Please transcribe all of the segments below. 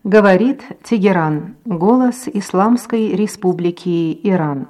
Говорит Тегеран, голос Исламской Республики Иран.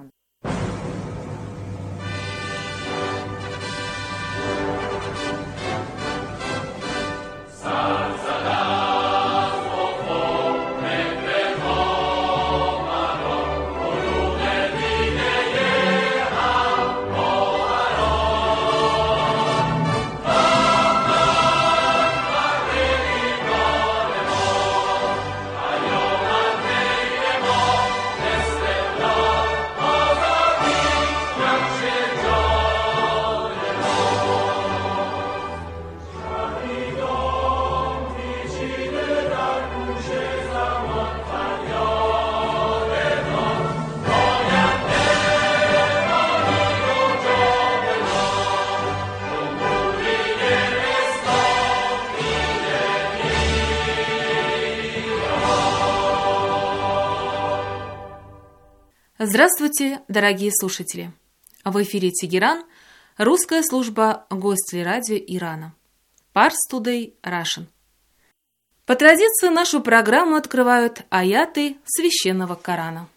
Здравствуйте, дорогие слушатели! В эфире Тегеран, русская служба Гостелерадио Ирана. Pars Today Russian. По традиции нашу программу открывают аяты Священного Корана.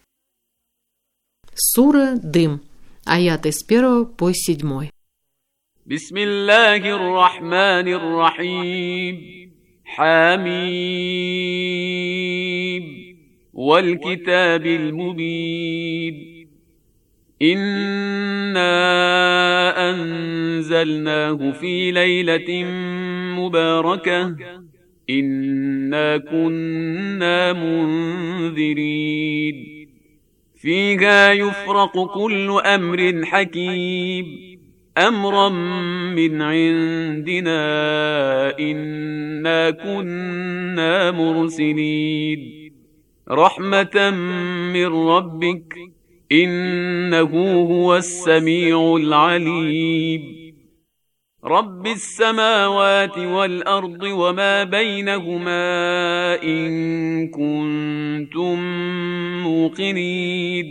Сура Дым. Аяты с 1 по 7. Бисмиллахир рахманир рахим. Хамим. والكتاب المبين إنا أنزلناه في ليلة مباركة إنا كنا منذرين فيها يفرق كل أمر حكيم أمرا من عندنا إنا كنا مرسلين رحمة من ربك إنه هو السميع العليم رب السماوات والأرض وما بينهما إن كنتم موقنين.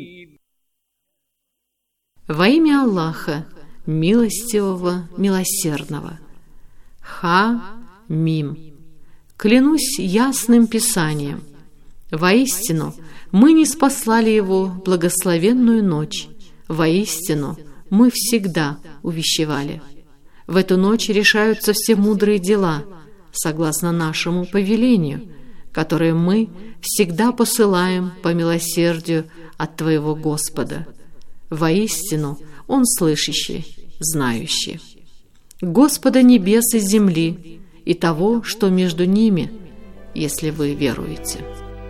Во имя Аллаха, милостивого, милосердного. Ха-Мим. Клянусь ясным писанием. Воистину, мы ниспослали его благословенную ночь. Воистину, мы всегда увещевали. В эту ночь решаются все мудрые дела, согласно нашему повелению, которое мы всегда посылаем по милосердию от Твоего Господа. Воистину, Он слышащий, знающий. Господа небес и земли и того, что между ними, если вы веруете.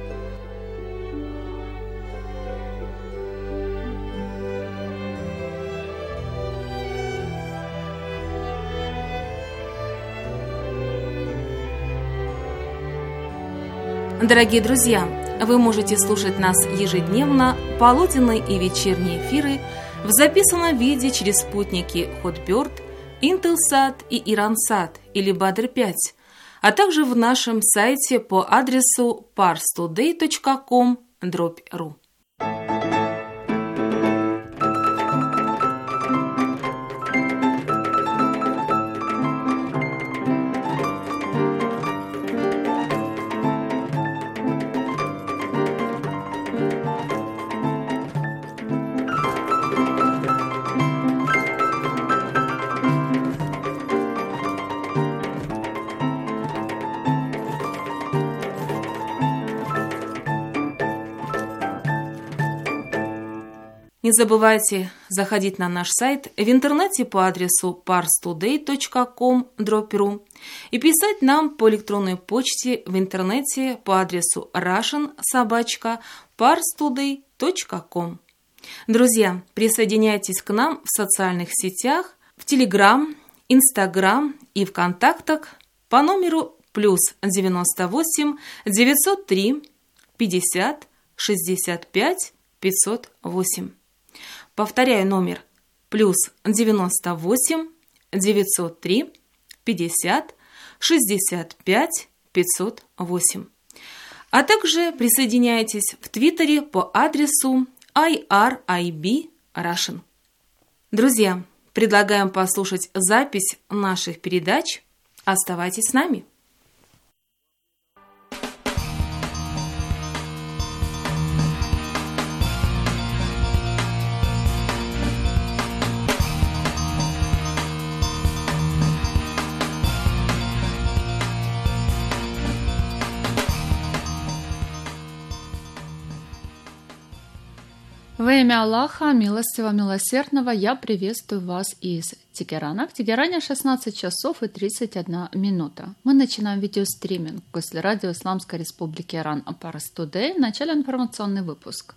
Дорогие друзья, вы можете слушать нас ежедневно, полуденные и вечерние эфиры в записанном виде через спутники Hotbird, Intelsat и Iransat или Badr-5, а также в нашем сайте по адресу parstoday.com/ru. Не забывайте заходить на наш сайт в интернете по адресу parstoday.com/ru и писать нам по электронной почте в интернете по адресу russian@parstoday.com. Друзья, присоединяйтесь к нам в социальных сетях, в Telegram, Instagram и в контактах по номеру +98 903 50 65 508. Повторяю номер +98 903 50 65 508. А также присоединяйтесь в Твиттере по адресу IRIB Russian. Друзья, предлагаем послушать запись наших передач. Оставайтесь с нами. Во имя Аллаха, милостивого, милосердного, я приветствую вас из Тегерана. В Тегеране 16 часов и 31 минута. Мы начинаем видеостриминг после радио Исламской Республики Иран Парс Тудэй. В начале информационный выпуск.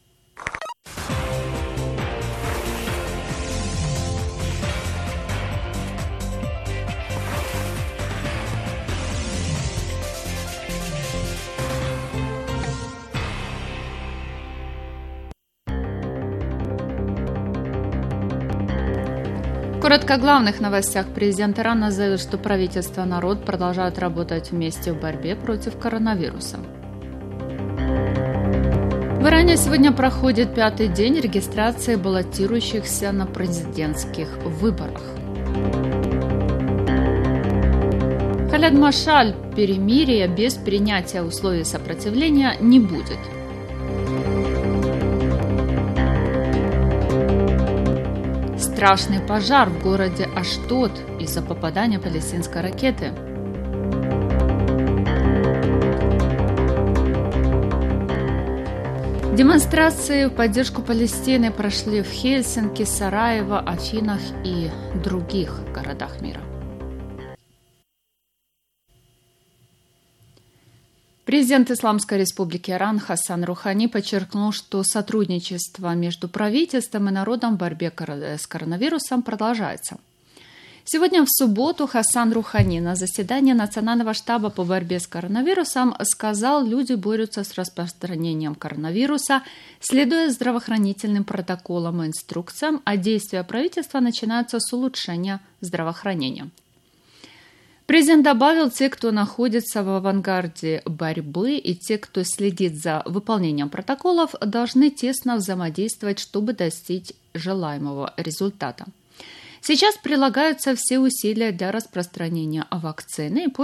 Коротко о главных новостях. Президент Ирана заявил, что правительство и народ продолжают работать вместе в борьбе против коронавируса. В Иране сегодня проходит 5-й день регистрации баллотирующихся на президентских выборах. Халед Машаль: перемирия без принятия условий сопротивления не будет. Страшный пожар в городе Аштот из-за попадания палестинской ракеты. Демонстрации в поддержку Палестины прошли в Хельсинки, Сараево, Афинах и других городах мира. Президент Исламской Республики Иран Хасан Рухани подчеркнул, что сотрудничество между правительством и народом в борьбе с коронавирусом продолжается. Сегодня в субботу Хасан Рухани на заседании Национального штаба по борьбе с коронавирусом сказал, люди борются с распространением коронавируса, следуя здравоохранительным протоколам и инструкциям, а действия правительства начинаются с улучшения здравоохранения. Президент добавил, те, кто находится в авангарде борьбы и те, кто следит за выполнением протоколов, должны тесно взаимодействовать, чтобы достичь желаемого результата. Сейчас прилагаются все усилия для распространения вакцины, и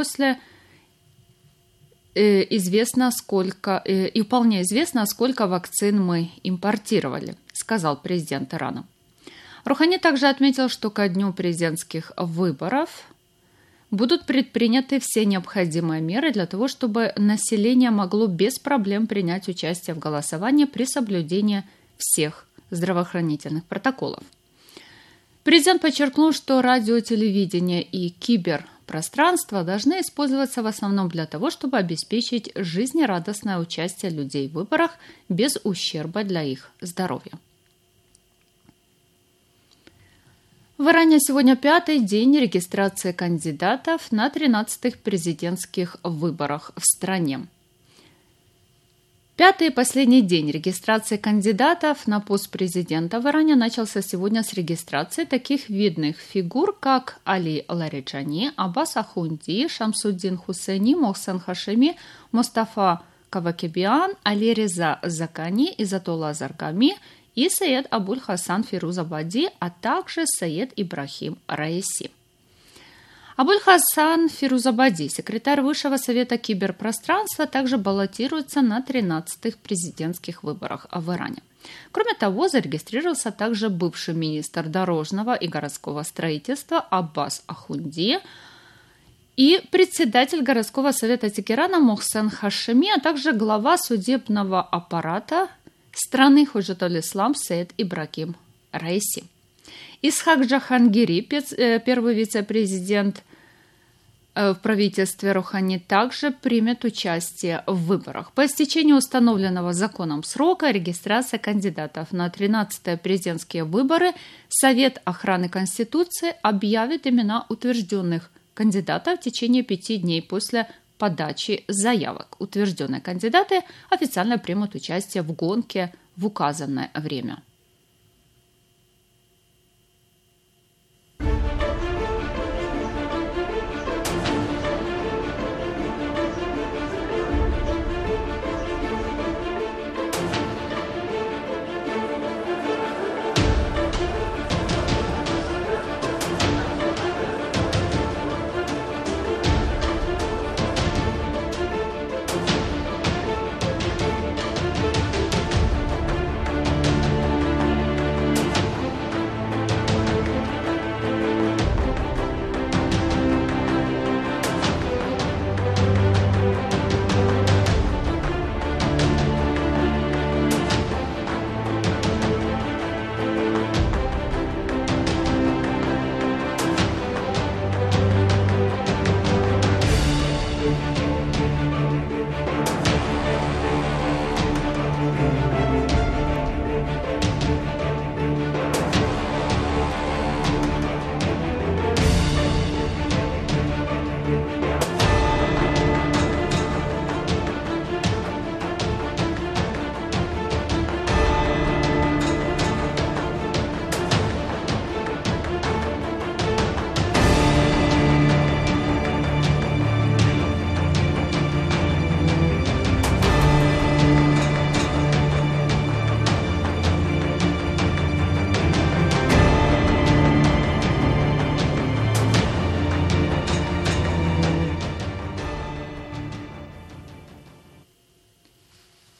вполне известно, сколько вакцин мы импортировали, сказал президент Ирана. Рухани также отметил, что ко дню президентских выборов будут предприняты все необходимые меры для того, чтобы население могло без проблем принять участие в голосовании при соблюдении всех здравоохранительных протоколов. Президент подчеркнул, что радио, телевидение и киберпространство должны использоваться в основном для того, чтобы обеспечить жизнерадостное участие людей в выборах без ущерба для их здоровья. В Иране сегодня 5-й день регистрации кандидатов на 13-х президентских выборах в стране. 5-й и последний день регистрации кандидатов на пост президента в Иране начался сегодня с регистрации таких видных фигур, как Али Лариджани, Аббас Ахунди, Шамсуддин Хусейни, Мохсен Хашеми, Мустафа Кавакебиан, Али Реза Закани, Изатолла Заргами и Саед Абуль-Хасан Фирузабади, а также Саед Ибрахим Раиси. Абуль-Хасан Фирузабади, секретарь Высшего совета киберпространства, также баллотируется на 13-х президентских выборах в Иране. Кроме того, зарегистрировался также бывший министр дорожного и городского строительства Аббас Ахунди и председатель городского совета Тегерана Мохсен Хашеми, а также глава судебного аппарата страны Худжатуль-Ислам Саед Ибрахим Раиси. Исхак Джахангири, первый вице-президент в правительстве Рухани, также примет участие в выборах. По истечении установленного законом срока регистрация кандидатов на 13-е президентские выборы Совет охраны Конституции объявит имена утвержденных кандидатов в течение 5 дней после подачи заявок. Утвержденные кандидаты официально примут участие в гонке в указанное время.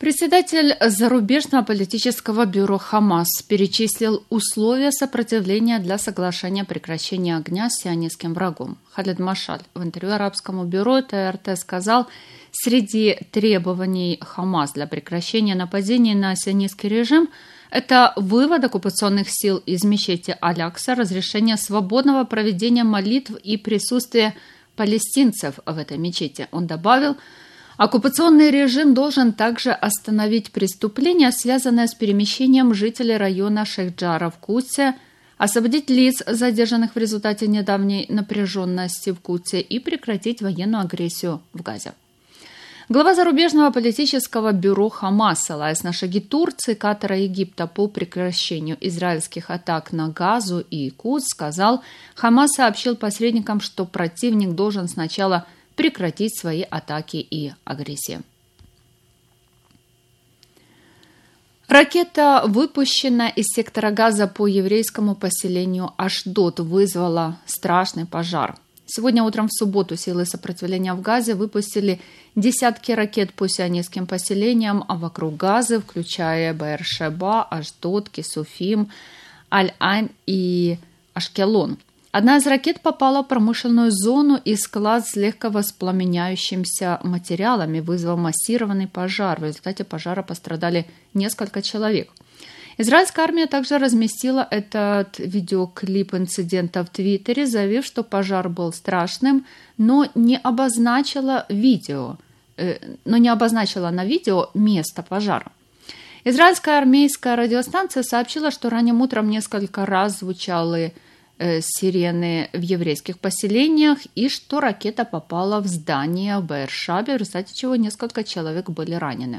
Председатель зарубежного политического бюро «Хамас» перечислил условия сопротивления для соглашения о прекращении огня с сионистским врагом. Халид Машаль в интервью арабскому бюро ТРТ сказал, среди требований «Хамас» для прекращения нападений на сионистский режим – это вывод оккупационных сил из мечети Аль-Акса, разрешение свободного проведения молитв и присутствие палестинцев в этой мечети. Он добавил, оккупационный режим должен также остановить преступления, связанные с перемещением жителей района Шейх-Джара в Кутсе, освободить лиц, задержанных в результате недавней напряженности в Кутсе, и прекратить военную агрессию в Газе. Глава зарубежного политического бюро «Хамас», ссылаясь на шаги Турции, Катара и Египта по прекращению израильских атак на Газу и Кутс, сказал, «Хамас сообщил посредникам, что противник должен сначала прекратить свои атаки и агрессии». Ракета, выпущенная из сектора Газа по еврейскому поселению Ашдод, вызвала страшный пожар. Сегодня утром в субботу силы сопротивления в Газе выпустили десятки ракет по сионистским поселениям, а вокруг Газы, включая Беэр-Шеба, Ашдод, Кисуфим, Аль-Айн и Ашкелон. Одна из ракет попала в промышленную зону и склад с легко воспламеняющимися материалами, вызвав массированный пожар. В результате пожара пострадали несколько человек. Израильская армия также разместила этот видеоклип инцидента в Твиттере, заявив, что пожар был страшным, но не обозначила на видео место пожара. Израильская армейская радиостанция сообщила, что ранним утром несколько раз звучали сирены в еврейских поселениях и что ракета попала в здание в Беэр-Шебе, в результате чего несколько человек были ранены.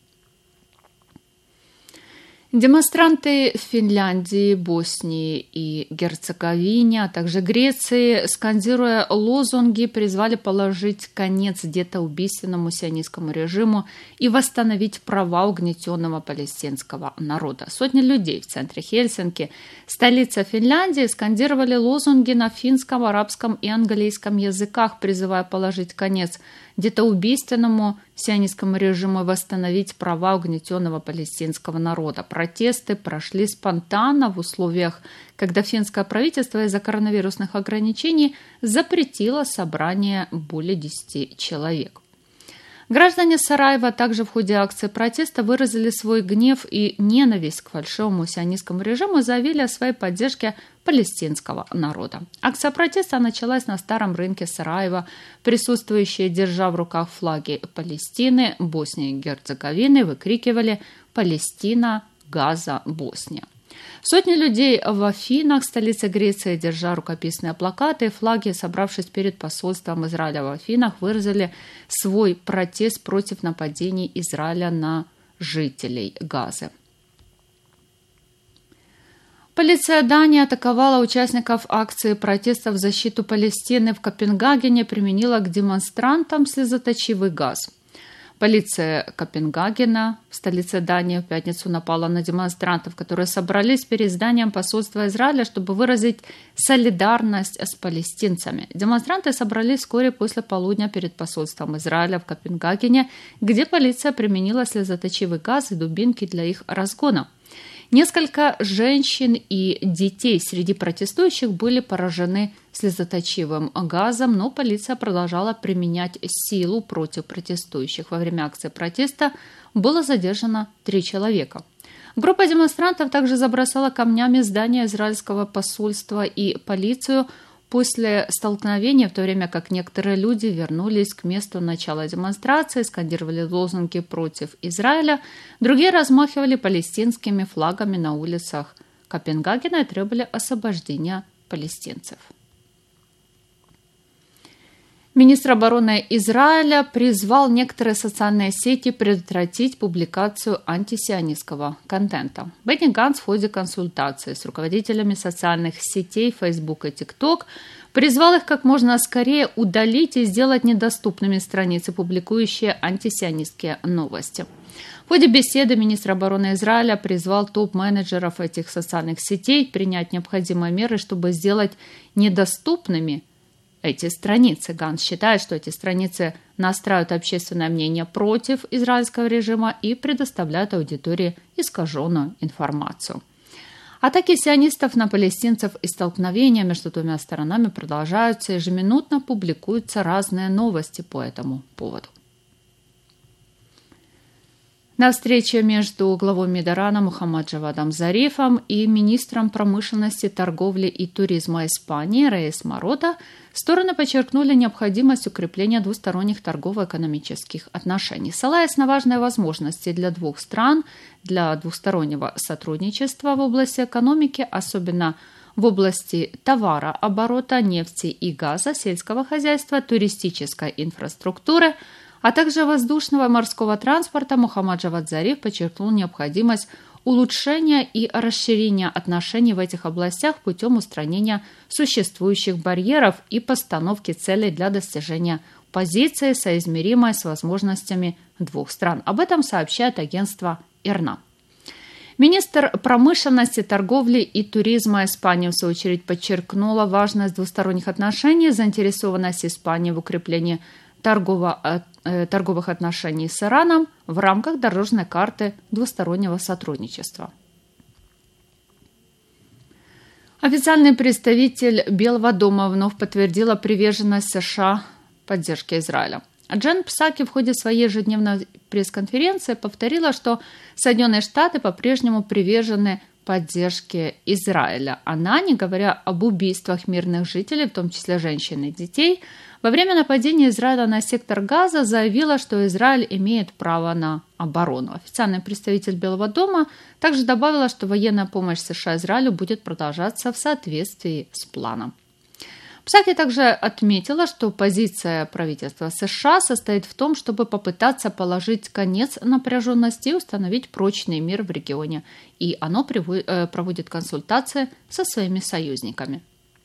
Демонстранты в Финляндии, Боснии и Герцеговине, а также Греции, скандируя лозунги, призвали положить конец детоубийственному сионистскому режиму и восстановить права угнетенного палестинского народа. Сотни людей в центре Хельсинки, столица Финляндии, скандировали лозунги на финском, арабском и английском языках, призывая положить конец детоубийственному сионистскому режиму и восстановить права угнетенного палестинского народа. Протесты прошли спонтанно в условиях, когда финское правительство из-за коронавирусных ограничений запретило собрание более 10 человек. Граждане Сараева также в ходе акции протеста выразили свой гнев и ненависть к фальшивому сионистскому режиму и заявили о своей поддержке палестинского народа. Акция протеста началась на старом рынке Сараева. Присутствующие, держа в руках флаги Палестины, Боснии и Герцеговины, выкрикивали «Палестина, Газа, Босния». Сотни людей в Афинах, столице Греции, держа рукописные плакаты и флаги, собравшись перед посольством Израиля в Афинах, выразили свой протест против нападений Израиля на жителей Газы. Полиция Дании атаковала участников акции протеста в защиту Палестины в Копенгагене, применила к демонстрантам слезоточивый газ. Полиция Копенгагена в столице Дании в пятницу напала на демонстрантов, которые собрались перед зданием посольства Израиля, чтобы выразить солидарность с палестинцами. Демонстранты собрались вскоре после полудня перед посольством Израиля в Копенгагене, где полиция применила слезоточивый газ и дубинки для их разгона. Несколько женщин и детей среди протестующих были поражены слезоточивым газом, но полиция продолжала применять силу против протестующих. Во время акции протеста было задержано 3 человека. Группа демонстрантов также забросала камнями здание израильского посольства и полицию после столкновения, в то время как некоторые люди вернулись к месту начала демонстрации, скандировали лозунги против Израиля, другие размахивали палестинскими флагами на улицах Копенгагена и требовали освобождения палестинцев. Министр обороны Израиля призвал некоторые социальные сети предотвратить публикацию антисионистского контента. Бенни Ганц в ходе консультации с руководителями социальных сетей Facebook и TikTok призвал их как можно скорее удалить и сделать недоступными страницы, публикующие антисионистские новости. В ходе беседы министр обороны Израиля призвал топ-менеджеров этих социальных сетей принять необходимые меры, чтобы сделать недоступными эти страницы. Ганс считает, что эти страницы настраивают общественное мнение против израильского режима и предоставляют аудитории искаженную информацию. Атаки сионистов на палестинцев и столкновения между двумя сторонами продолжаются, ежеминутно публикуются разные новости по этому поводу. На встрече между главой МИД Ирана Мухаммад Джавадом Зарифом и министром промышленности, торговли и туризма Испании Рейс Марота стороны подчеркнули необходимость укрепления двусторонних торгово-экономических отношений, ссылаясь на важные возможности для двух стран для двустороннего сотрудничества в области экономики, особенно в области товарооборота, нефти и газа, сельского хозяйства, туристической инфраструктуры, а также воздушного и морского транспорта. Мухаммад Джавад Зариф подчеркнул необходимость улучшения и расширения отношений в этих областях путем устранения существующих барьеров и постановки целей для достижения позиции, соизмеримой с возможностями двух стран. Об этом сообщает агентство ИРНА. Министр промышленности, торговли и туризма Испании, в свою очередь, подчеркнула важность двусторонних отношений, заинтересованность Испании в укреплении торговых отношений с Ираном в рамках дорожной карты двустороннего сотрудничества. Официальный представитель Белого дома вновь подтвердила приверженность США поддержке Израиля. Джен Псаки в ходе своей ежедневной пресс-конференции повторила, что Соединенные Штаты по-прежнему привержены поддержке Израиля. Она, не говоря об убийствах мирных жителей, в том числе женщин и детей, во время нападения Израиля на сектор Газа заявила, что Израиль имеет право на оборону. Официальный представитель Белого дома также добавила, что военная помощь США Израилю будет продолжаться в соответствии с планом. Псаки также отметила, что позиция правительства США состоит в том, чтобы попытаться положить конец напряженности и установить прочный мир в регионе, и оно проводит консультации со своими союзниками.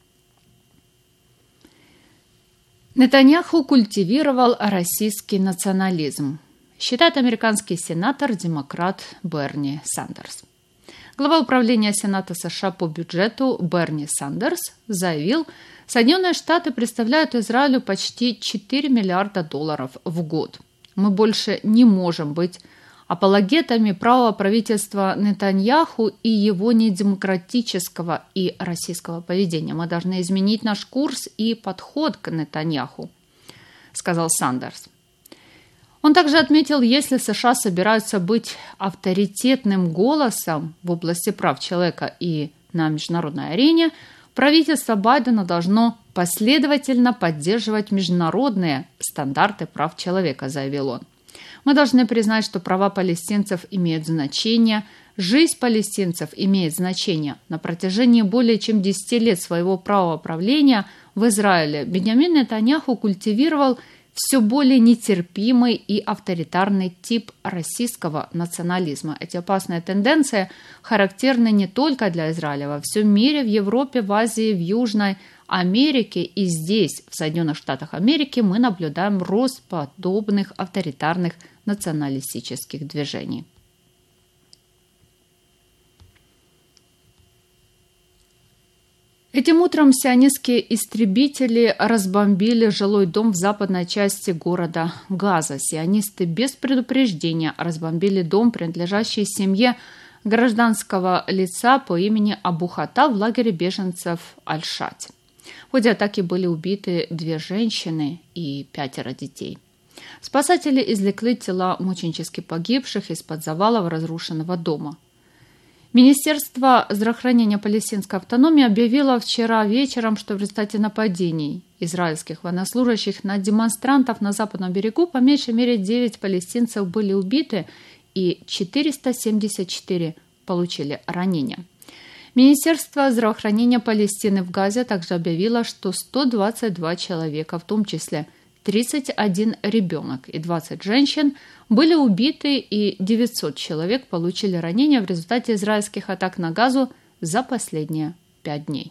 Нетаньяху культивировал российский национализм, считает американский сенатор-демократ Берни Сандерс. Глава управления Сената США по бюджету Берни Сандерс заявил, Соединенные Штаты представляют Израилю почти $4 миллиарда в год. Мы больше не можем быть апологетами правого правительства Нетаньяху и его недемократического и российского поведения. Мы должны изменить наш курс и подход к Нетаньяху, сказал Сандерс. Он также отметил, если США собираются быть авторитетным голосом в области прав человека и на международной арене, правительство Байдена должно последовательно поддерживать международные стандарты прав человека, заявил он. Мы должны признать, что права палестинцев имеют значение, жизнь палестинцев имеет значение. На протяжении более чем 10 лет своего правого правления в Израиле Биньямин Нетаньяху культивировал все более нетерпимый и авторитарный тип российского национализма. Эти опасные тенденции характерны не только для Израиля. Во всем мире, в Европе, в Азии, в Южной Америке и здесь, в Соединенных Штатах Америки, мы наблюдаем рост подобных авторитарных националистических движений. Этим утром сионистские истребители разбомбили жилой дом в западной части города Газа. Сионисты без предупреждения разбомбили дом, принадлежащий семье гражданского лица по имени Абу Хата в лагере беженцев Аль-Шати. В ходе атаки были убиты 2 женщины и 5 детей. Спасатели извлекли тела мученически погибших из-под завалов разрушенного дома. Министерство здравоохранения палестинской автономии объявило вчера вечером, что в результате нападений израильских военнослужащих на демонстрантов на западном берегу по меньшей мере 9 палестинцев были убиты и 474 получили ранения. Министерство здравоохранения Палестины в Газе также объявило, что 122 человека, в том числе 31 ребенок и 20 женщин, были убиты и 900 человек получили ранения в результате израильских атак на Газу за последние 5 дней.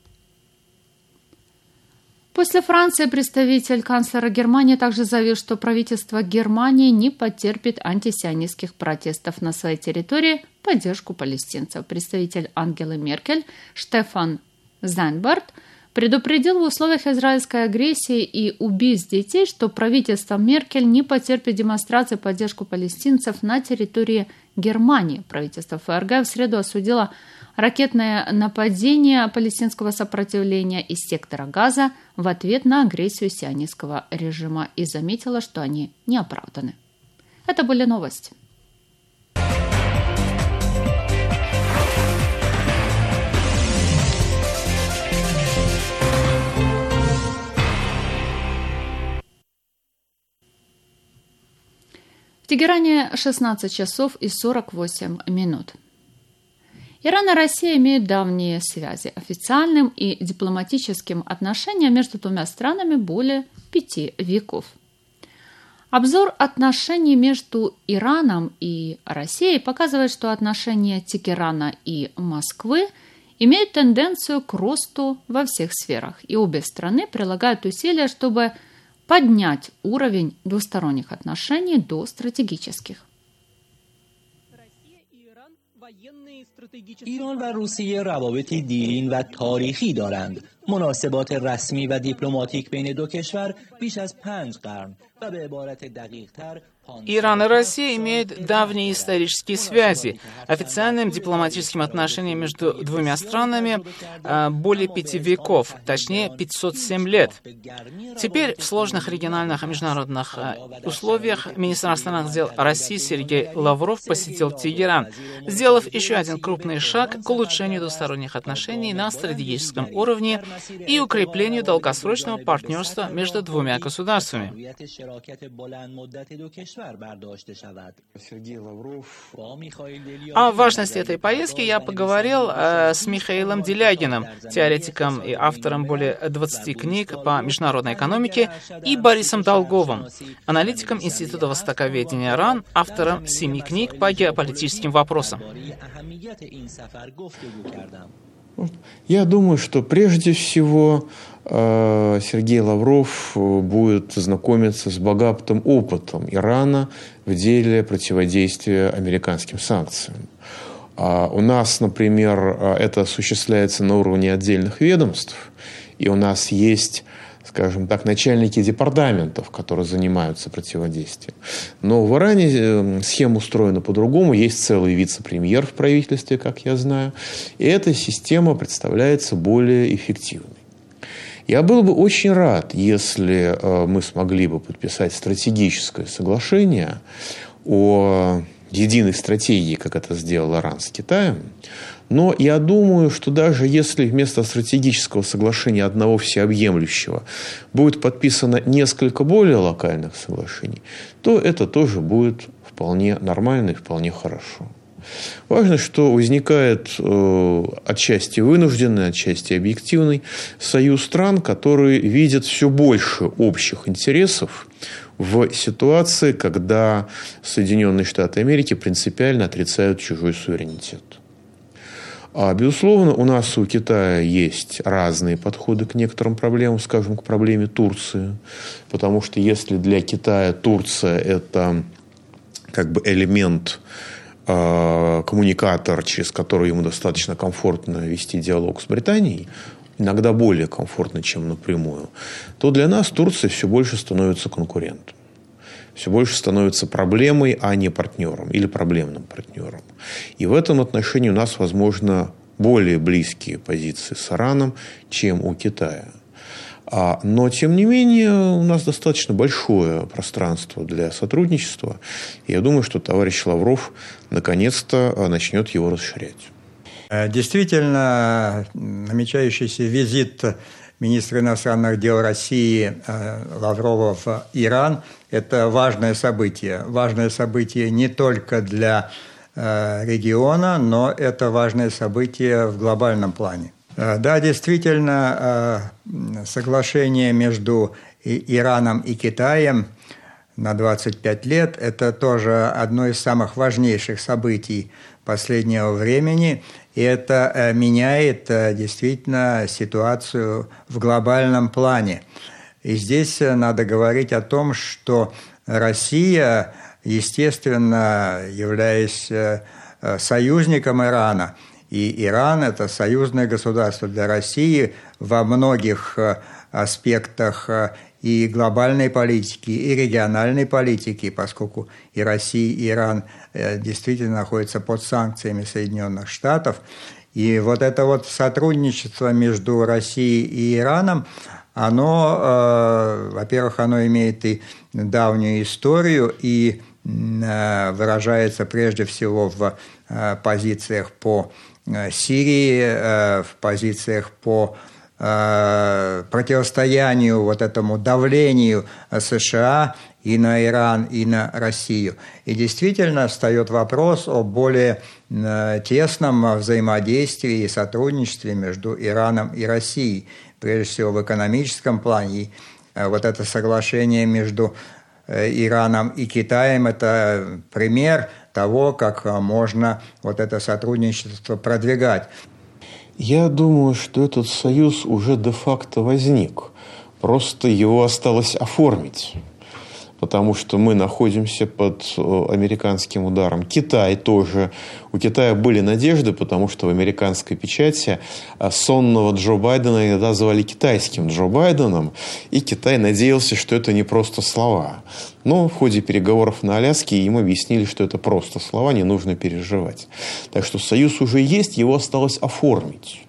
После Франции представитель канцлера Германии также заявил, что правительство Германии не потерпит антисионистских протестов на своей территории в поддержку палестинцев. Представитель Ангелы Меркель Штефан Зайнберт предупредил в условиях израильской агрессии и убийств детей, что правительство Меркель не потерпит демонстрации поддержку палестинцев на территории Германии. Правительство ФРГ в среду осудило ракетное нападение палестинского сопротивления из сектора Газа в ответ на агрессию сионистского режима и заметило, что они не оправданы. Это были новости. В Тегеране 16 часов и 48 минут. Иран и Россия имеют давние связи. Официальным и дипломатическим отношениям между двумя странами более 5 веков. Обзор отношений между Ираном и Россией показывает, что отношения Тегерана и Москвы имеют тенденцию к росту во всех сферах, и обе страны прилагают усилия, чтобы поднять уровень двусторонних отношений до стратегических. ایران و روسیه روابطی دیرین و تاریخی دارند. مناسبات رسمی و دیپلماتیک بین دو کشور بیش از 5 قرن و به عبارت دقیق‌تر Иран и Россия имеют давние исторические связи. Официальным дипломатическим отношениям между двумя странами более 5 веков, точнее 507 лет. Теперь в сложных региональных и международных условиях министр иностранных дел России Сергей Лавров посетил Тегеран, сделав еще один крупный шаг к улучшению двусторонних отношений на стратегическом уровне и укреплению долгосрочного партнерства между двумя государствами. О важности этой поездки я поговорил с Михаилом Делягиным, теоретиком и автором более 20 книг по международной экономике, и Борисом Долговым, аналитиком Института востоковедения РАН, автором 7 книг по геополитическим вопросам. Я думаю, что прежде всего Сергей Лавров будет знакомиться с богатым опытом Ирана в деле противодействия американским санкциям. У нас, например, это осуществляется на уровне отдельных ведомств, и у нас есть, скажем так, начальники департаментов, которые занимаются противодействием. Но в Иране схема устроена по-другому. Есть целый вице-премьер в правительстве, как я знаю. И эта система представляется более эффективной. Я был бы очень рад, если мы смогли бы подписать стратегическое соглашение о единой стратегии, как это сделал Иран с Китаем. Но я думаю, что даже если вместо стратегического соглашения одного всеобъемлющего будет подписано несколько более локальных соглашений, то это тоже будет вполне нормально и вполне хорошо. Важно, что возникает отчасти вынужденный, отчасти объективный союз стран, которые видят все больше общих интересов в ситуации, когда Соединенные Штаты Америки принципиально отрицают чужой суверенитет. Безусловно, у нас и у Китая есть разные подходы к некоторым проблемам, скажем, к проблеме Турции. Потому что если для Китая Турция – это как бы элемент, коммуникатор, через который ему достаточно комфортно вести диалог с Британией, иногда более комфортно, чем напрямую, то для нас Турция все больше становится конкурентом. Все больше становится проблемой, а не партнером или проблемным партнером. И в этом отношении у нас, возможно, более близкие позиции с Ираном, чем у Китая. Но, тем не менее, у нас достаточно большое пространство для сотрудничества. И я думаю, что товарищ Лавров наконец-то начнет его расширять. Действительно, намечающийся визит министра иностранных дел России Лаврова в Иран – это важное событие. Важное событие не только для региона, но это важное событие в глобальном плане. Да, действительно, соглашение между Ираном и Китаем на 25 лет – это тоже одно из самых важнейших событий последнего времени, и это меняет действительно ситуацию в глобальном плане. И здесь надо говорить о том, что Россия, естественно, являясь союзником Ирана, и Иран – это союзное государство для России, во многих аспектах и глобальной политики, и региональной политики, поскольку и Россия, и Иран действительно находятся под санкциями Соединенных Штатов. И вот это вот сотрудничество между Россией и Ираном, оно, во-первых, оно имеет и давнюю историю, и выражается прежде всего в позициях по Сирии, в позициях по противостоянию вот этому давлению США и на Иран, и на Россию. И действительно встает вопрос о более тесном взаимодействии и сотрудничестве между Ираном и Россией, прежде всего в экономическом плане. И вот это соглашение между Ираном и Китаем – это пример того, как можно вот это сотрудничество продвигать. Я думаю, что этот союз уже де-факто возник. Просто его осталось оформить. Потому что мы находимся под американским ударом. Китай тоже. У Китая были надежды, потому что в американской печати сонного Джо Байдена иногда звали китайским Джо Байденом, и Китай надеялся, что это не просто слова. Но в ходе переговоров на Аляске им объяснили, что это просто слова, не нужно переживать. Так что союз уже есть, его осталось оформить.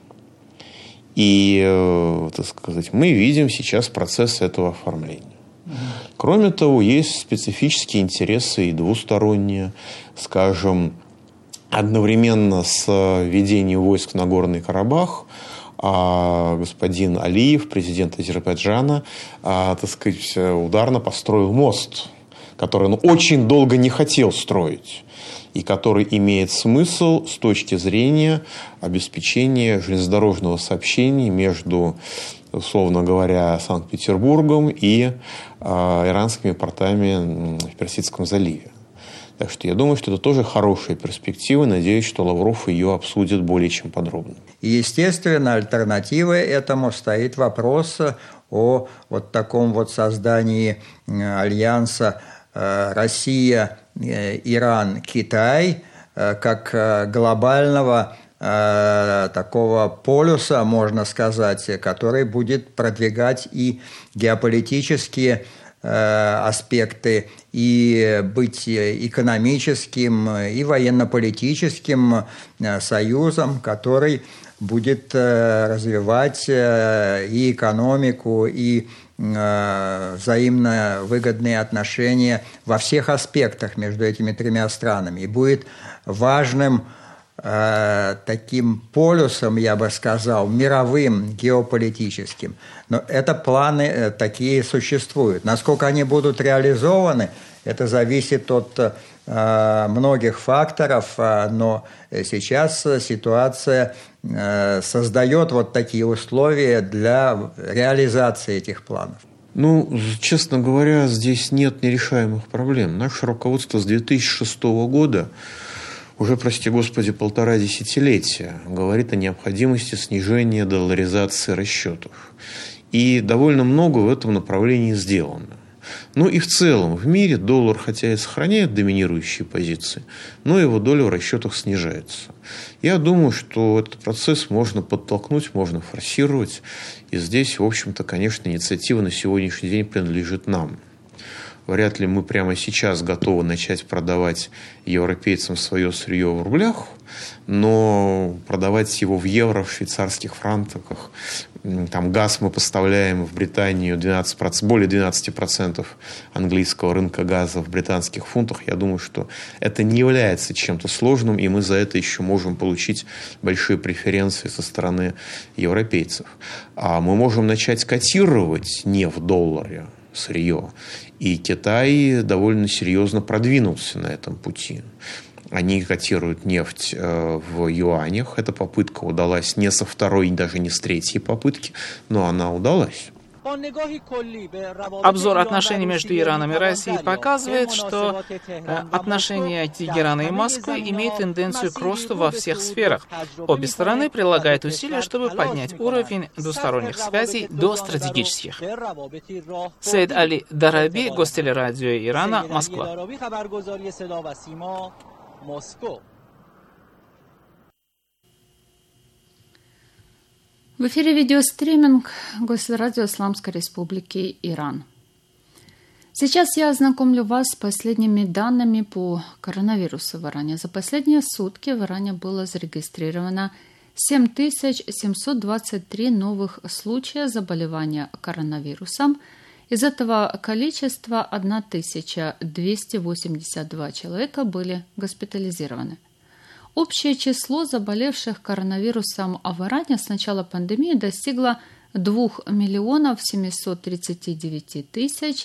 И, так сказать, мы видим сейчас процесс этого оформления. Кроме того, есть специфические интересы и двусторонние. Скажем, одновременно с введением войск на Горный Карабах господин Алиев, президент Азербайджана, так сказать, ударно построил мост, который он очень долго не хотел строить, и который имеет смысл с точки зрения обеспечения железнодорожного сообщения между, условно говоря, Санкт-Петербургом и иранскими портами в Персидском заливе. Так что я думаю, что это тоже хорошая перспектива. Надеюсь, что Лавров ее обсудит более чем подробно. И, естественно, альтернативой этому стоит вопрос о вот таком вот создании альянса Россия, Иран, Китай как глобального такого полюса, можно сказать, который будет продвигать и геополитические аспекты, и быть экономическим, и военно-политическим союзом, который будет развивать и экономику, и взаимно выгодные отношения во всех аспектах между этими тремя странами. И будет важным таким полюсом, я бы сказал, мировым, геополитическим. Но это планы такие существуют. Насколько они будут реализованы, это зависит от многих факторов, но сейчас ситуация создает вот такие условия для реализации этих планов. Ну, честно говоря, здесь нет нерешаемых проблем. Наше руководство с 2006 года уже, прости господи, 1,5 десятилетия говорит о необходимости снижения долларизации расчетов. И довольно много в этом направлении сделано. Ну и в целом в мире доллар, хотя и сохраняет доминирующие позиции, но его доля в расчетах снижается. Я думаю, что этот процесс можно подтолкнуть, можно форсировать. И здесь, в общем-то, конечно, инициатива на сегодняшний день принадлежит нам. Вряд ли мы прямо сейчас готовы начать продавать европейцам свое сырье в рублях, но продавать его в евро, в швейцарских франках. Там газ мы поставляем в Британию, более 12% английского рынка газа в британских фунтах. Я думаю, что это не является чем-то сложным, и мы за это еще можем получить большие преференции со стороны европейцев. А мы можем начать котировать не в долларе сырье. И Китай довольно серьезно продвинулся на этом пути. Они котируют нефть в юанях. Эта попытка удалась не со второй, даже не с третьей попытки, но она удалась. Обзор отношений между Ираном и Россией показывает, что отношения Тегерана и Москвы имеют тенденцию к росту во всех сферах. Обе стороны прилагают усилия, чтобы поднять уровень двусторонних связей до стратегических. Саид Али Дараби, Гостелерадио Ирана, Москва. В эфире видеостриминг Госрадио Исламской Республики Иран. Сейчас я ознакомлю вас с последними данными по коронавирусу в Иране. За последние сутки в Иране было зарегистрировано 7723 новых случая заболевания коронавирусом. Из этого количества 1282 человека были госпитализированы. Общее число заболевших коронавирусом в Иране с начала пандемии достигло 2 739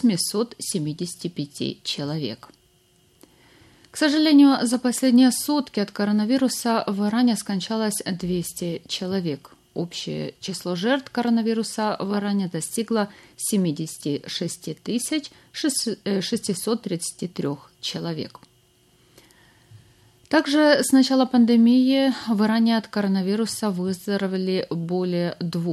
875 человек. К сожалению, за последние сутки от коронавируса в Иране скончалось 200 человек. Общее число жертв коронавируса в Иране достигло 76 633 человек. Также с начала пандемии в Иране от коронавируса выздоровели более 2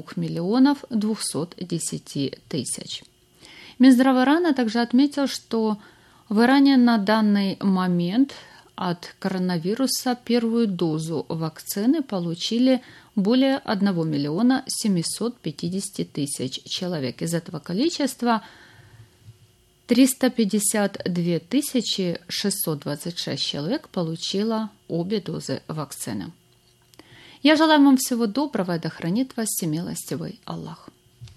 210 000. Минздрав Ирана также отметил, что в Иране на данный момент от коронавируса первую дозу вакцины получили более 1 750 000 человек. Из этого количества 352 626 человек получило обе дозы вакцины. Я желаю вам всего доброго, и да хранит вас всемилостивый Аллах.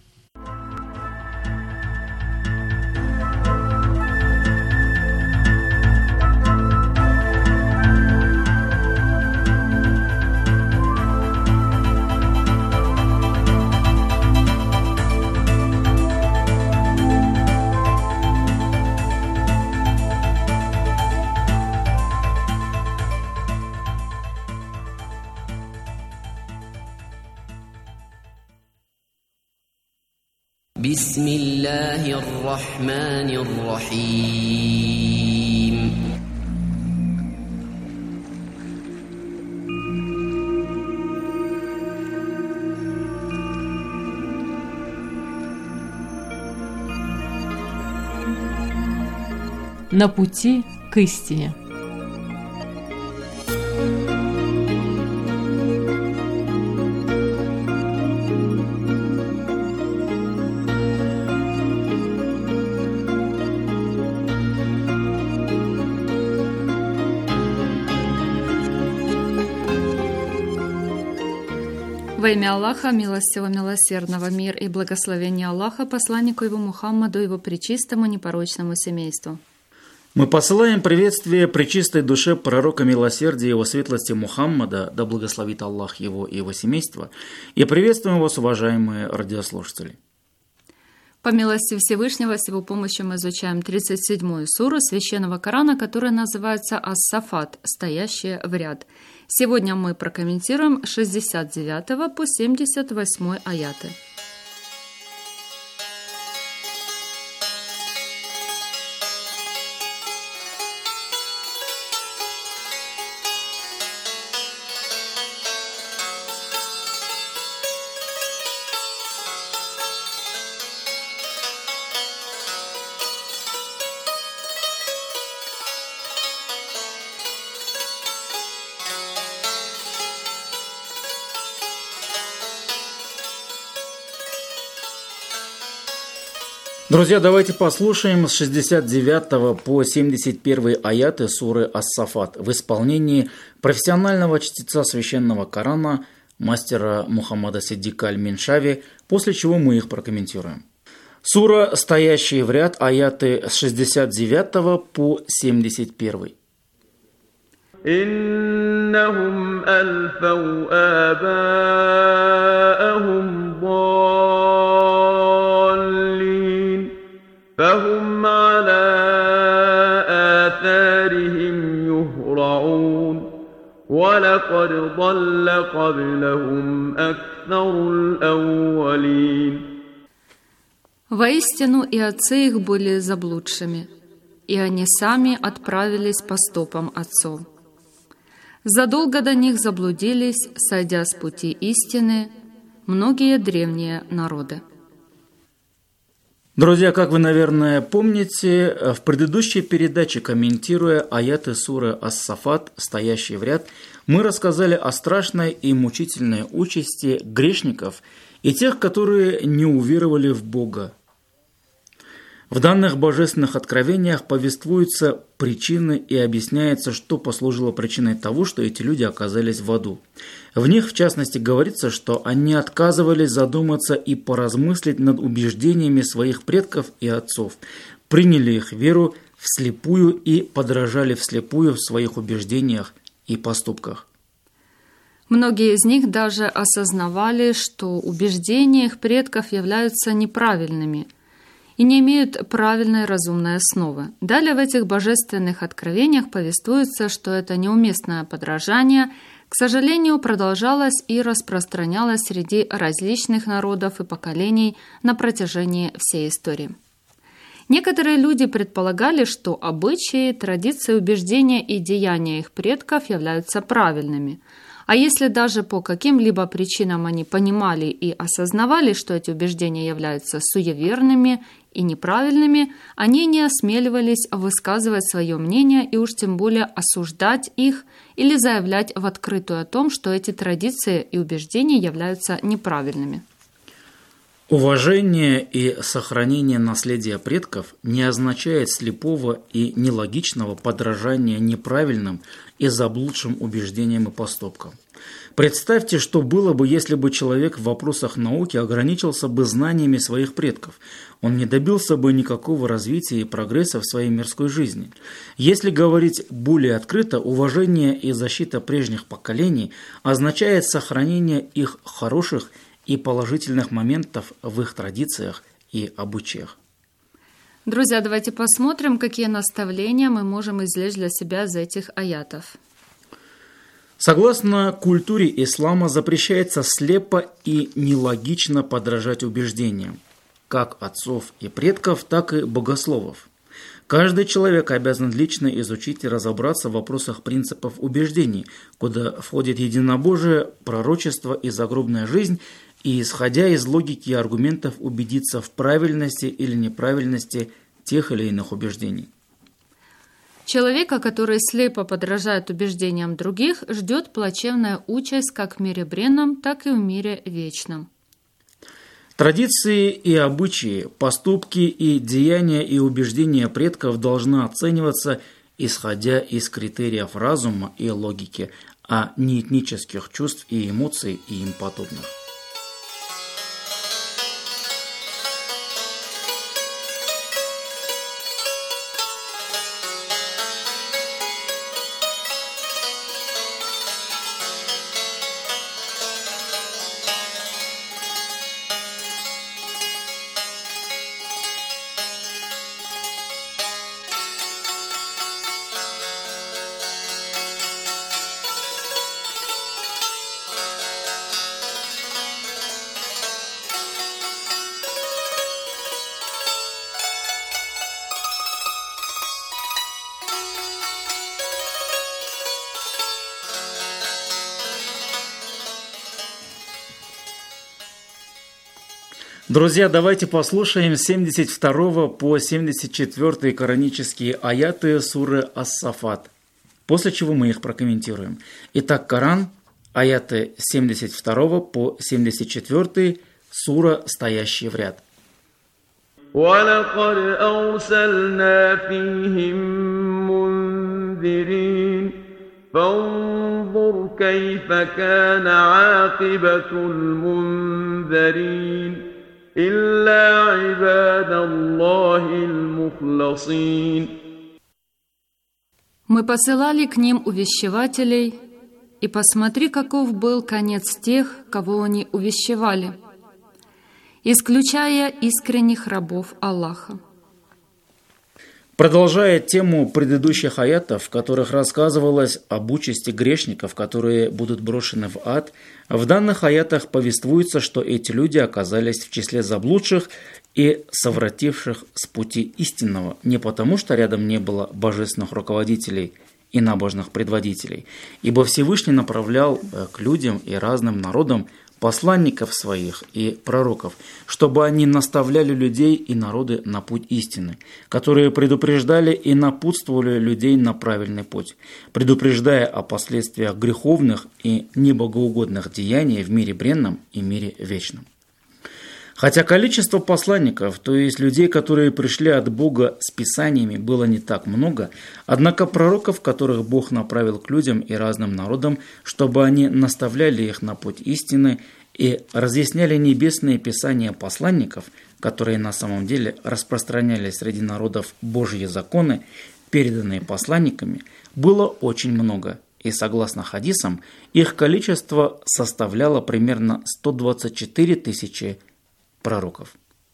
بسم الله الرحمن الرحيم На пути к истине. Во имя Аллаха, милостивого, милосердного, мир и благословение Аллаха, посланнику его Мухаммаду, его пречистому, непорочному семейству. Мы посылаем приветствие пречистой душе пророка милосердия и его светлости Мухаммада, да благословит Аллах его и его семейство, и приветствуем вас, уважаемые радиослушатели. По милости Всевышнего, с его помощью мы изучаем 37-ю суру Священного Корана, которая называется Ас-Сафат, стоящая в ряд. Сегодня мы прокомментируем 69 по 78 аяты. Друзья, давайте послушаем с 69 по 71 аяты суры Ас-Сафат в исполнении профессионального чтеца священного Корана, мастера Мухаммада Сиддика Аль-Миншави, после чего мы их прокомментируем. Сура, стоящие в ряд, аяты с 69 по 71. إنهم ألفوا آباءهم ضالين فهم على آثارهم يهرعون ولقد ضل قبلهم أكثر الأولين. Воистину и отцы их были заблудшими, и они сами отправились по стопам отцов. Задолго до них заблудились, сойдя с пути истины, многие древние народы. Друзья, как вы, наверное, помните, в предыдущей передаче, комментируя аяты суры Ас-Сафат, стоящие в ряд, мы рассказали о страшной и мучительной участи грешников и тех, которые не уверовали в Бога. В данных божественных откровениях повествуются причины и объясняется, что послужило причиной того, что эти люди оказались в аду. В них, в частности, говорится, что они отказывались задуматься и поразмыслить над убеждениями своих предков и отцов, приняли их веру вслепую и подражали вслепую в своих убеждениях и поступках. Многие из них даже осознавали, что убеждения их предков являются неправильными и не имеют правильной разумной основы. Далее в этих божественных откровениях повествуется, что это неуместное подражание, к сожалению, продолжалось и распространялось среди различных народов и поколений на протяжении всей истории. Некоторые люди предполагали, что обычаи, традиции, убеждения и деяния их предков являются правильными. А если даже по каким-либо причинам они понимали и осознавали, что эти убеждения являются суеверными и неправильными, они не осмеливались высказывать свое мнение и уж тем более осуждать их или заявлять в открытую о том, что эти традиции и убеждения являются неправильными. Уважение и сохранение наследия предков не означает слепого и нелогичного подражания неправильным и заблудшим убеждениям и поступкам. Представьте, что было бы, если бы человек в вопросах науки ограничился бы знаниями своих предков. Он не добился бы никакого развития и прогресса в своей мирской жизни. Если говорить более открыто, уважение и защита прежних поколений означает сохранение их хороших и положительных моментов в их традициях и обычаях. Друзья, давайте посмотрим, какие наставления мы можем извлечь для себя из этих аятов. Согласно культуре ислама запрещается слепо и нелогично подражать убеждениям, как отцов и предков, так и богословов. Каждый человек обязан лично изучить и разобраться в вопросах принципов убеждений, куда входит единобожие, пророчество и загробная жизнь, и, исходя из логики и аргументов, убедиться в правильности или неправильности тех или иных убеждений. Человека, который слепо подражает убеждениям других, ждет плачевная участь как в мире бренном, так и в мире вечном. Традиции и обычаи, поступки и деяния и убеждения предков должны оцениваться, исходя из критериев разума и логики, а не этнических чувств и эмоций и им подобных. Друзья, давайте послушаем с 72 по 74 коранические аяты суры Ас-Сафат, после чего мы их прокомментируем. Итак, Коран, аяты с 72 по 74, сура, стоящие в ряд. وَلَقَدْ أَرْسَلْنَا فِيهِم مُّنذِرِينَ فَانظُرْ كَيْفَ كَانَ عَاقِبَةُ الْمُنذَرِينَ إِلَّا عِبَادَ اللَّهِ الْمُخْلَصِينَ. Мы посылали к ним увещевателей, и посмотри, каков был конец тех, кого они увещевали, исключая искренних рабов Аллаха. Продолжая тему предыдущих аятов, в которых рассказывалось об участи грешников, которые будут брошены в ад, в данных аятах повествуется, что эти люди оказались в числе заблудших и совративших с пути истинного, не потому что рядом не было божественных руководителей и набожных предводителей, ибо Всевышний направлял к людям и разным народам посланников своих и пророков, чтобы они наставляли людей и народы на путь истины, которые предупреждали и напутствовали людей на правильный путь, предупреждая о последствиях греховных и небогоугодных деяний в мире бренном и мире вечном. Хотя количество посланников, то есть людей, которые пришли от Бога с Писаниями, было не так много, однако пророков, которых Бог направил к людям и разным народам, чтобы они наставляли их на путь истины и разъясняли небесные Писания посланников, которые на самом деле распространяли среди народов Божьи законы, переданные посланниками, было очень много. И согласно хадисам, их количество составляло примерно 124 тысячи пророков.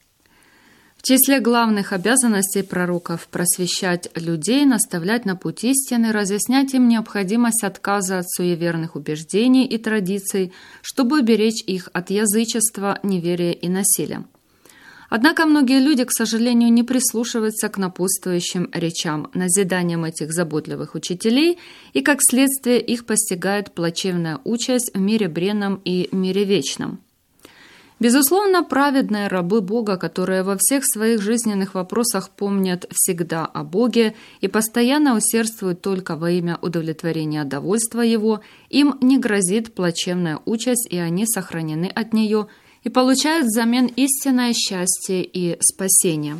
В числе главных обязанностей пророков просвещать людей, наставлять на путь истины, разъяснять им необходимость отказа от суеверных убеждений и традиций, чтобы уберечь их от язычества, неверия и насилия. Однако многие люди, к сожалению, не прислушиваются к напутствующим речам, назиданиям этих заботливых учителей, и как следствие их постигает плачевная участь в мире бренном и мире вечном. Безусловно, праведные рабы Бога, которые во всех своих жизненных вопросах помнят всегда о Боге и постоянно усердствуют только во имя удовлетворения довольства Его, им не грозит плачевная участь, и они сохранены от нее и получают взамен истинное счастье и спасение.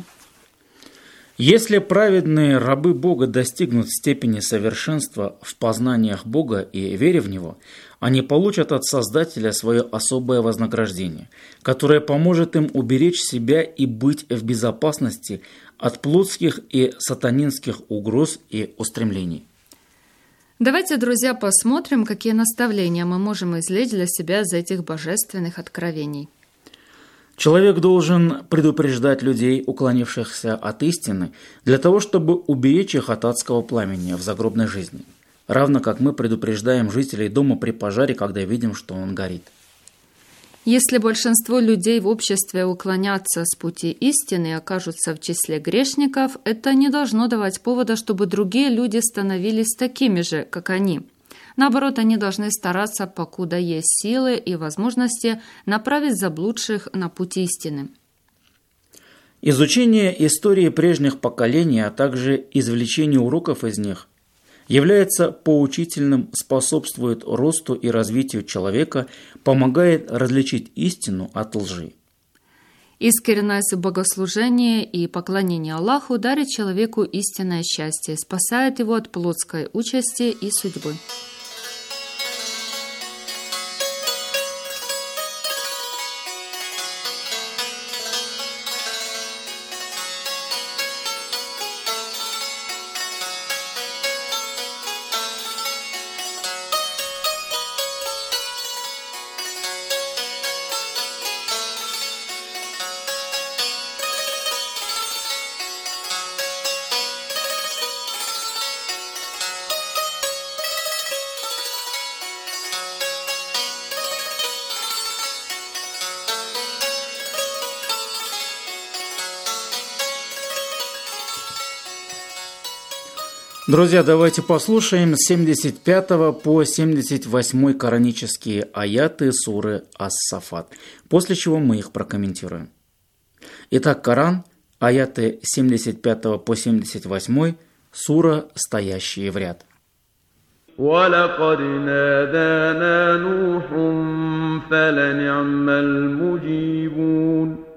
Если праведные рабы Бога достигнут степени совершенства в познаниях Бога и вере в Него, они получат от Создателя свое особое вознаграждение, которое поможет им уберечь себя и быть в безопасности от плотских и сатанинских угроз и устремлений. Давайте, друзья, посмотрим, какие наставления мы можем извлечь для себя из этих божественных откровений. Человек должен предупреждать людей, уклонившихся от истины, для того, чтобы уберечь их от адского пламени в загробной жизни, равно как мы предупреждаем жителей дома при пожаре, когда видим, что он горит. Если большинство людей в обществе уклонятся с пути истины и окажутся в числе грешников, это не должно давать повода, чтобы другие люди становились такими же, как они. Наоборот, они должны стараться, покуда есть силы и возможности, направить заблудших на путь истины. Изучение истории прежних поколений, а также извлечение уроков из них является поучительным, способствует росту и развитию человека, помогает различить истину от лжи. Искренность в богослужении и поклонение Аллаху дарит человеку истинное счастье, спасает его от плотской участи и судьбы. Друзья, давайте послушаем с 75 по 78 коранические аяты суры Ас-Сафат, после чего мы их прокомментируем. Итак, Коран, аяты с 75 по 78, сура, стоящие в ряд. وَلَقَدْ نَادَانَا نُوحٌ فَلَنِعْمَ الْمُجِيبُونَ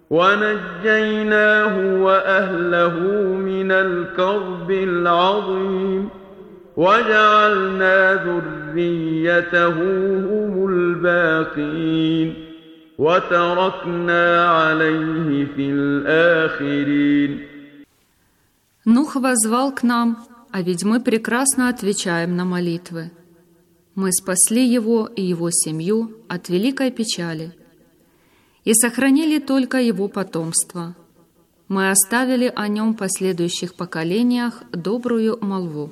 ونجيناه وأهله من الكرب العظيم وجعلنا ذريته هم الباقين وتركنا عليه في الآخرين. Нух воззвал к нам, а ведь мы прекрасно отвечаем на молитвы. Мы спасли его и его семью от великой печали и сохранили только его потомство. Мы оставили о нем в последующих поколениях добрую молву.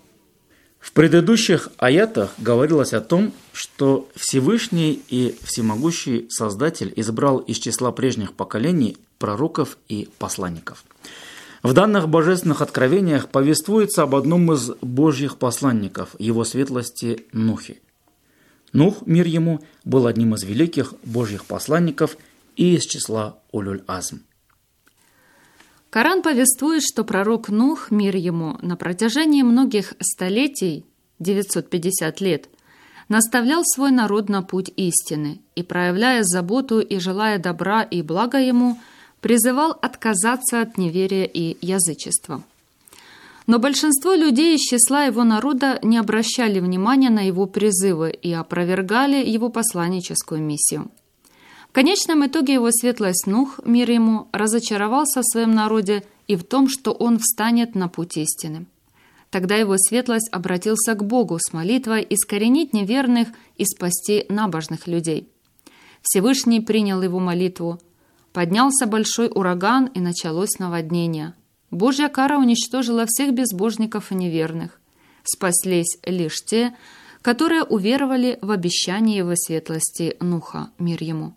В предыдущих аятах говорилось о том, что Всевышний и Всемогущий Создатель избрал из числа прежних поколений пророков и посланников. В данных божественных откровениях повествуется об одном из божьих посланников, его светлости Нухе. Нух, мир ему, был одним из великих божьих посланников и из числа Улюль-Азм. Коран повествует, что пророк Нух, мир ему, на протяжении многих столетий, 950 лет, наставлял свой народ на путь истины и, проявляя заботу и желая добра и блага ему, призывал отказаться от неверия и язычества. Но большинство людей из числа его народа не обращали внимания на его призывы и опровергали его посланническую миссию. В конечном итоге его светлость Нух, мир ему, разочаровался в своем народе и в том, что он встанет на путь истины. Тогда его светлость обратился к Богу с молитвой искоренить неверных и спасти набожных людей. Всевышний принял его молитву. Поднялся большой ураган, и началось наводнение. Божья кара уничтожила всех безбожников и неверных. Спаслись лишь те, которые уверовали в обещание его светлости Нуха, мир ему.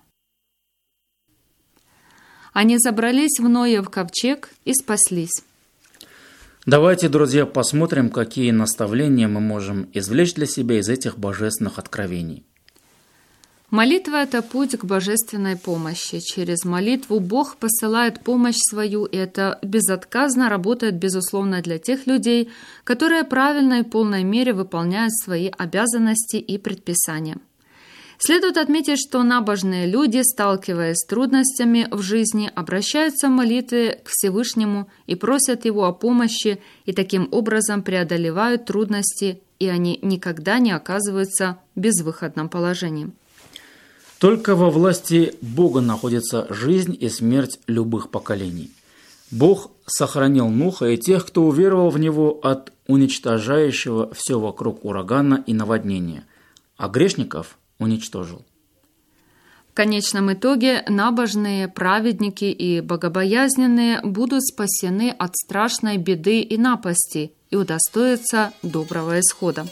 Они забрались в Ноев ковчег и спаслись. Давайте, друзья, посмотрим, какие наставления мы можем извлечь для себя из этих божественных откровений. Молитва – это путь к божественной помощи. Через молитву Бог посылает помощь свою, и это безотказно работает, безусловно, для тех людей, которые правильно и в полной мере выполняют свои обязанности и предписания. Следует отметить, что набожные люди, сталкиваясь с трудностями в жизни, обращаются в молитве к Всевышнему и просят Его о помощи, и таким образом преодолевают трудности, и они никогда не оказываются в безвыходном положении. Только во власти Бога находится жизнь и смерть любых поколений. Бог сохранил Нуха и тех, кто уверовал в него от уничтожающего все вокруг урагана и наводнения, а грешников уничтожил. В конечном итоге набожные, праведники и богобоязненные будут спасены от страшной беды и напасти и удостоятся доброго исхода.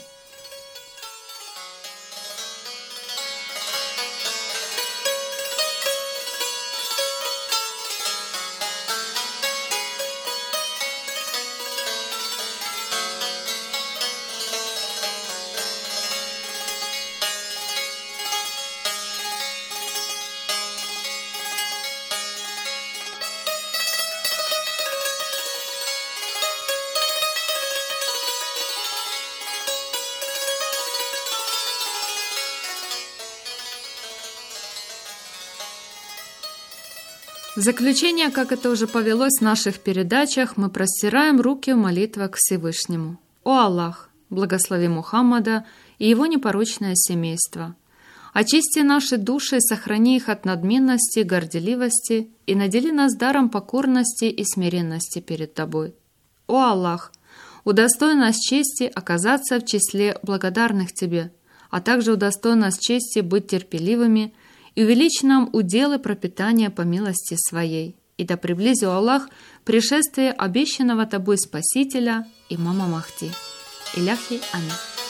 В заключение, как это уже повелось в наших передачах, мы простираем руки в молитвах к Всевышнему. О Аллах, благослови Мухаммада и его непорочное семейство. Очисти наши души, сохрани их от надменности, горделивости и надели нас даром покорности и смиренности перед Тобой. О Аллах, удостой нас чести оказаться в числе благодарных Тебе, а также удостой нас чести быть терпеливыми и увеличь нам уделы пропитания по милости Своей. И да приблизил Аллах пришествие обещанного Тобой Спасителя, имама Махди. Иляхи Амин.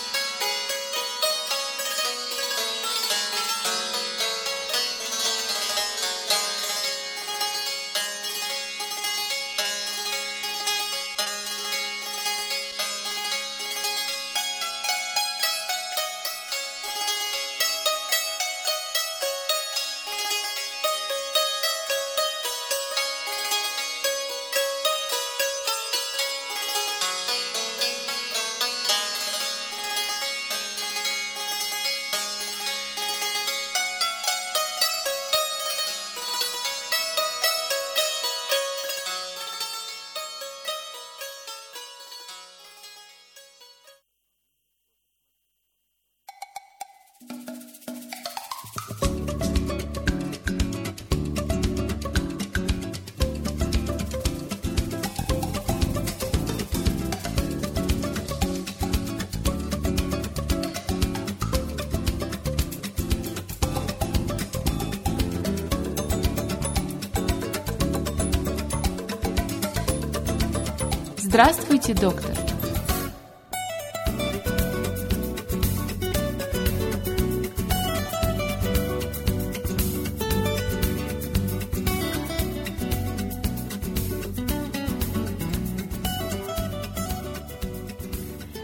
Здравствуйте, доктор.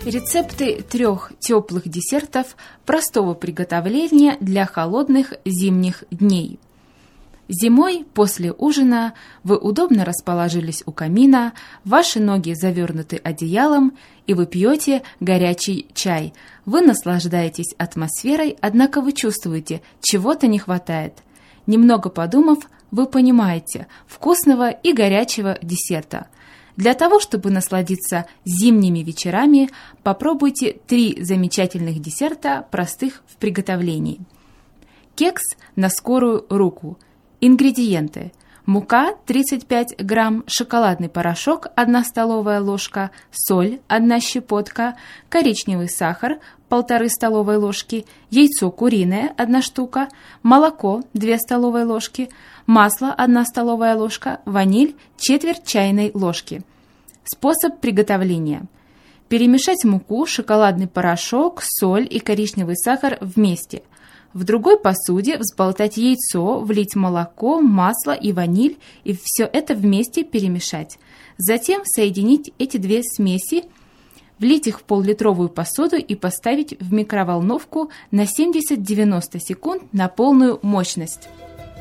Рецепты 3 теплых десертов простого приготовления для холодных зимних дней. Зимой после ужина вы удобно расположились у камина, ваши ноги завернуты одеялом, и вы пьете горячий чай. Вы наслаждаетесь атмосферой, однако вы чувствуете, чего-то не хватает. Немного подумав, вы понимаете вкусного и горячего десерта. Для того, чтобы насладиться зимними вечерами, попробуйте 3 замечательных десерта, простых в приготовлении. Кекс на скорую руку. Ингредиенты: мука 35 грамм, шоколадный порошок 1 столовая ложка, соль 1 щепотка, коричневый сахар 1,5 столовой ложки, яйцо куриное 1 штука, молоко 2 столовые ложки, масло 1 столовая ложка, ваниль ¼ чайной ложки. Способ приготовления: перемешать муку, шоколадный порошок, соль и коричневый сахар вместе. В другой посуде взболтать яйцо, влить молоко, масло и ваниль и все это вместе перемешать. Затем соединить эти 2 смеси, влить их в пол-литровую посуду и поставить в микроволновку на 70-90 секунд на полную мощность.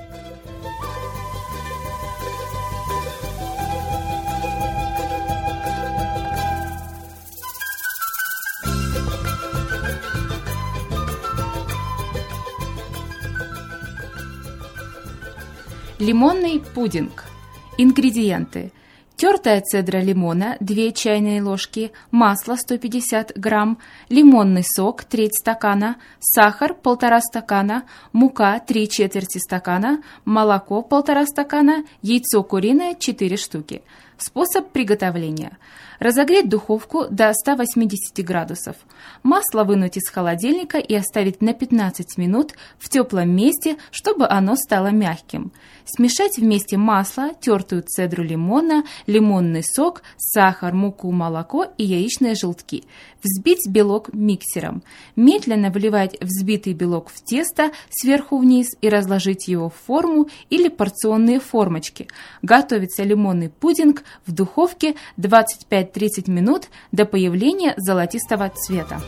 Лимонный пудинг. Ингредиенты: тертая цедра лимона 2 чайные ложки, масло 150 грамм, лимонный сок треть стакана, сахар 1,5 стакана, мука 3/4 стакана, молоко 1,5 стакана, яйцо куриное 4 штуки. Способ приготовления: разогреть духовку до 180 градусов. Масло вынуть из холодильника и оставить на 15 минут в теплом месте, чтобы оно стало мягким. Смешать вместе масло, тертую цедру лимона, лимонный сок, сахар, муку, молоко и яичные желтки. Взбить белок миксером. Медленно вливать взбитый белок в тесто сверху вниз и разложить его в форму или порционные формочки. Готовится лимонный пудинг в духовке 25-30 минут до появления золотистого цвета.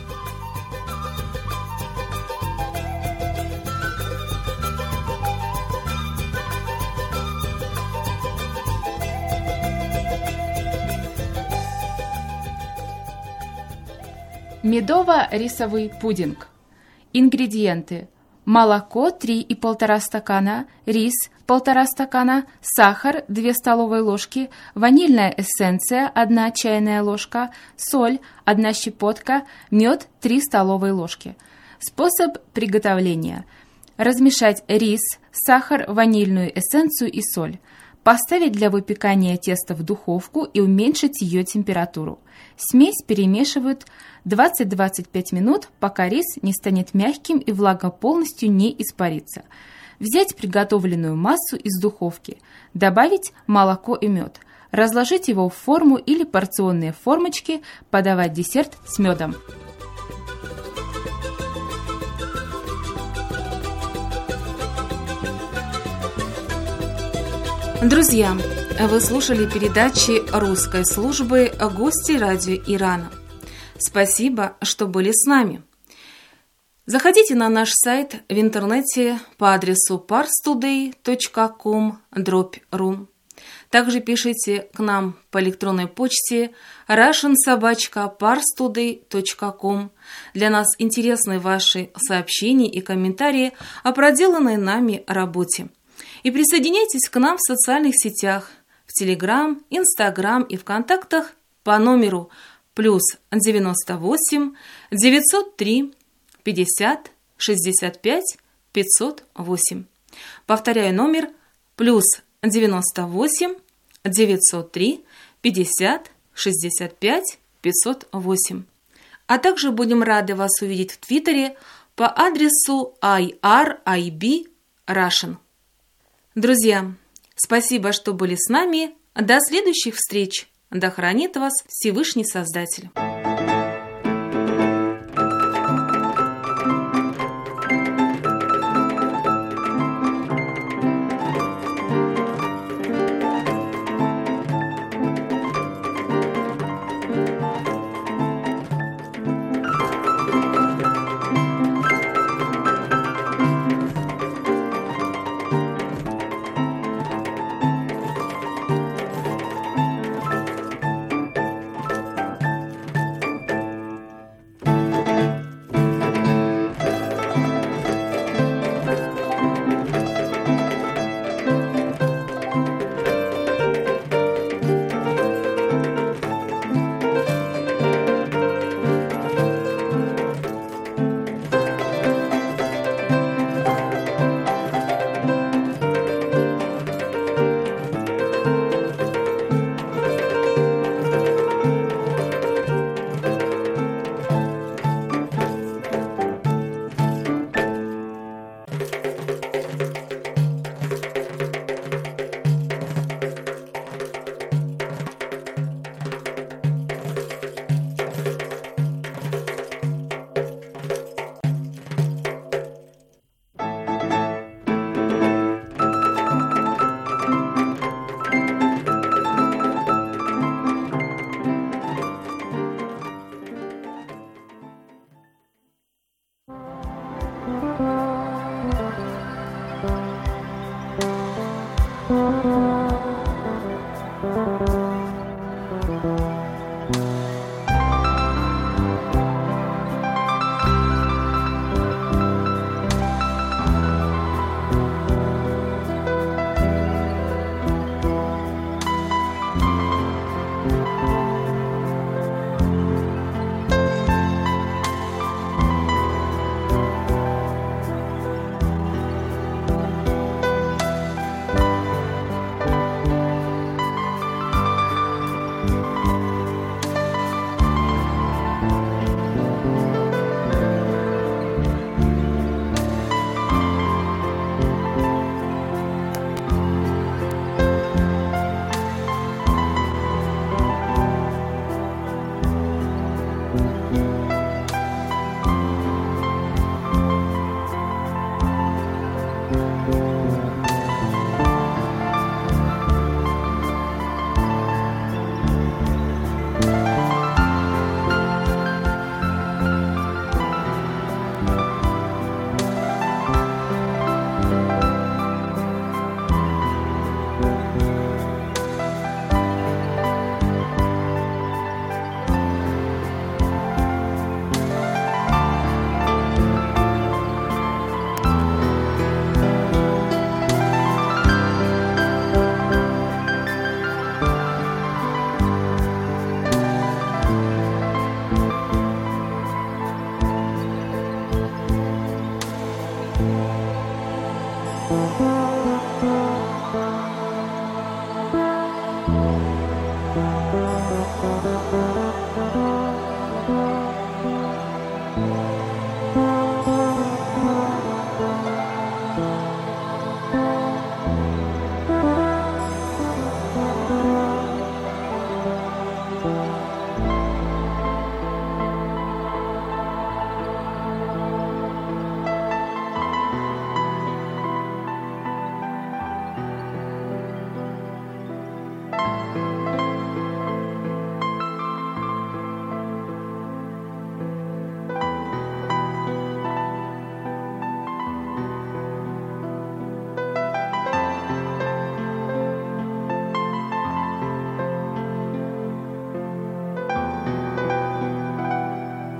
Медово-рисовый пудинг. Ингредиенты: молоко 3,5 стакана, рис 1,5 стакана, сахар 2 столовые ложки, ванильная эссенция 1 чайная ложка, соль 1 щепотка, мед 3 столовые ложки. Способ приготовления: размешать рис, сахар, ванильную эссенцию и соль. Поставить для выпекания теста в духовку и уменьшить ее температуру. Смесь перемешивают 20-25 минут, пока рис не станет мягким и влага полностью не испарится. Взять приготовленную массу из духовки, добавить молоко и мед, разложить его в форму или порционные формочки, подавать десерт с медом. Друзья, вы слушали передачи русской службы «Гости радио Ирана». Спасибо, что были с нами. Заходите на наш сайт в интернете по адресу parstoday.com/ru. Также пишите к нам по электронной почте russian@parstoday.com. Для нас интересны ваши сообщения и комментарии о проделанной нами работе. И присоединяйтесь к нам в социальных сетях, в Телеграм, Инстаграм и ВКонтактах по номеру +98 903 50 65 508. Повторяю номер +98 903 50 65 508. А также будем рады вас увидеть в Твиттере по адресу IRIB-Russian. Друзья, спасибо, что были с нами. До следующих встреч. Да хранит вас Всевышний Создатель.